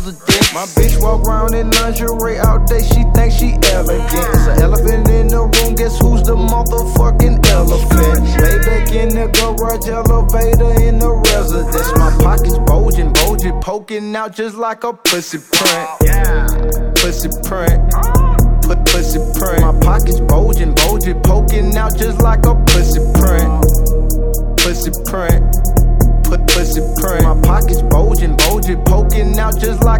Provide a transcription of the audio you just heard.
president. My bitch walk around in lingerie all day, she thinks she elegant. It's an elephant in the room, guess who's the motherfucking elephant? Maybach in the garage, elevator in the residence. My pockets bulging, poking out just like a pussy print. Pussy print. Pussy print. My pockets bulging, poking out just like a pussy print. Pussy print. Pussy print. My pockets bulging, poking out just like